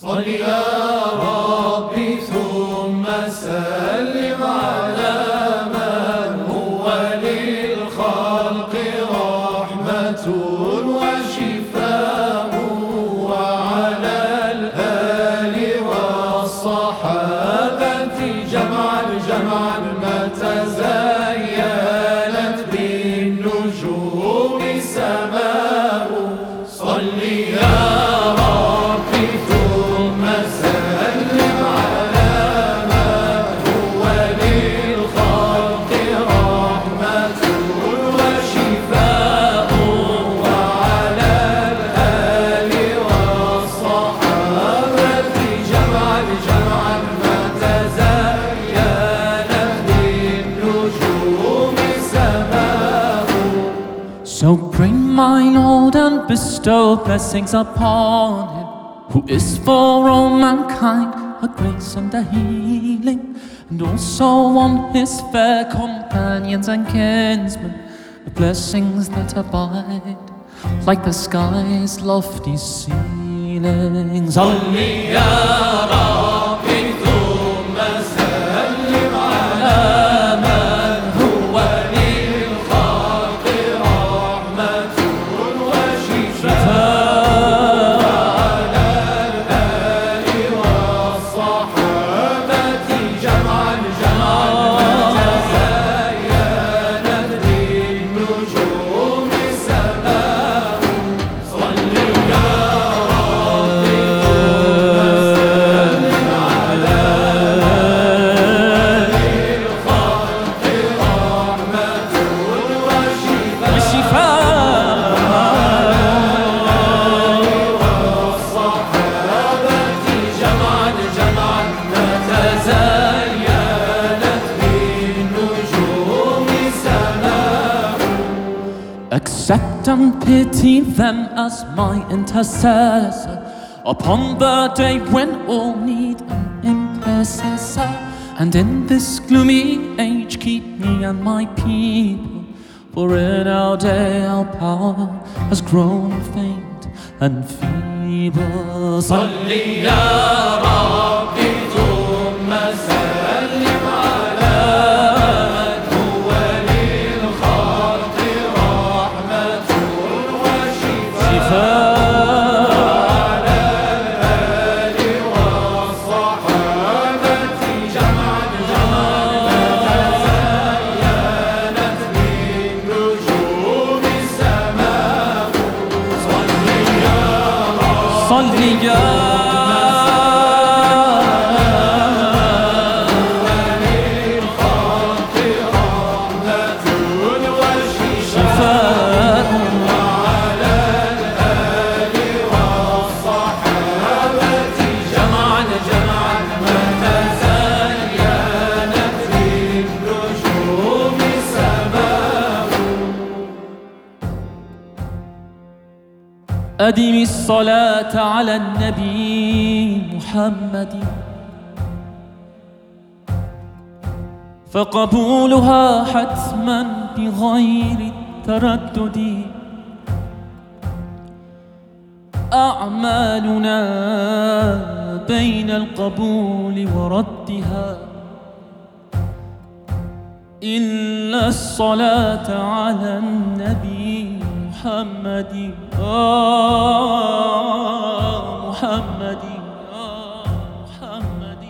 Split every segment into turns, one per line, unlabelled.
صل يا ربي ثم سلم على من هو للخلق رحمة وشفاء، وعلى الآل والصحابة جمعا ما تزينت بالنجوم سماء. صل يا ربي ثم سلم على من هو للخلق رحمة وشفاء، وعلى الآل والصحابة جمعا ما تزينت بالنجوم سماء.
So pray, my Lord, and bestow blessings upon him, who is for all mankind a grace and a healing, and also on his fair companions and kinsmen, the blessings that abide like the sky's lofty ceilings.
صل يا ربي ثم سلم على من هو للخلق رحمة وشفاء، وعلى الآل والصحابة جمعا ما تزينت بالنجوم سماء. صل يا ربي ثم سلم على للخلق رحمة وشفاء، والصحابة جمعا ما تزينت بالنجوم سماء.
Accept and pity them as my intercessor upon the day when all need an intercessor. And in this gloomy age keep me and my people, for in our day our power has grown faint and feeble.
صل يا ربي ثم سلم على من هو للخلق رحمة وشفاء، وعلى الآل والصحابة جمعا ما تزينت بالنجوم سماء. صل يا
صل يا
للخلق رحمة
شفاء،
وعلى الآل والصحابة جمعا ما تزينت بالنجوم سماء.
أدم الصلاة على النبي محمد، فقبولها حتما بغير تردد. أعمالنا بين القبول وردها، إلا الصلاة على النبي محمد. محمد محمد.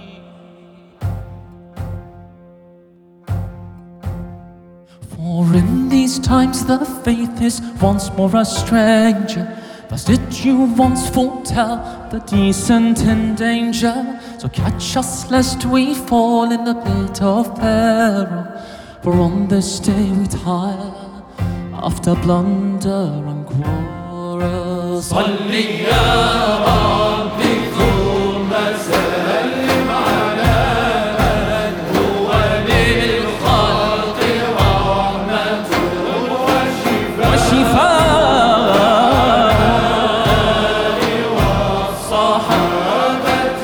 For in these times the faith is once more a stranger. Thus did you once foretell the decent in danger. So catch us lest we fall in the pit of peril, for on this day we tire after blunder and quarrel.
صل يا ربي ثم سلم على من هو للخلق رحمة
وشفاء،
والصحابة